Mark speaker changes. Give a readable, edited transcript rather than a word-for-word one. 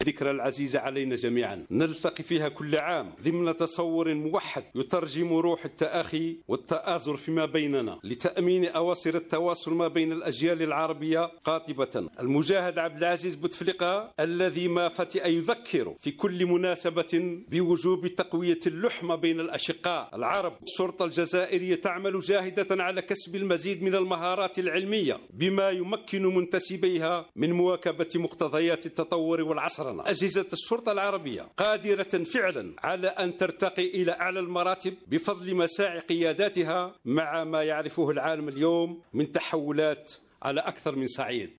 Speaker 1: الذكرى العزيزة علينا جميعا، نلتقي فيها كل عام ضمن تصور موحد يترجم روح التآخي والتآزر فيما بيننا لتأمين أواصر التواصل ما بين الأجيال العربية قاطبة. المجاهد عبد العزيز بوتفليقة الذي ما فتئ يذكر في كل مناسبة بوجوب تقوية اللحمة بين الأشقاء العرب. الشرطة الجزائرية تعمل جاهدة على كسب المزيد من المهارات العلمية بما يمكن منتسبيها من مواكبة مقتضيات التطور والعصرنة. أجهزة الشرطة العربية قادرة فعلا على أن ترتقي إلى أعلى المراتب بفضل مساعي قياداتها مع ما يعرفه العالم اليوم من تحولات على أكثر من صعيد.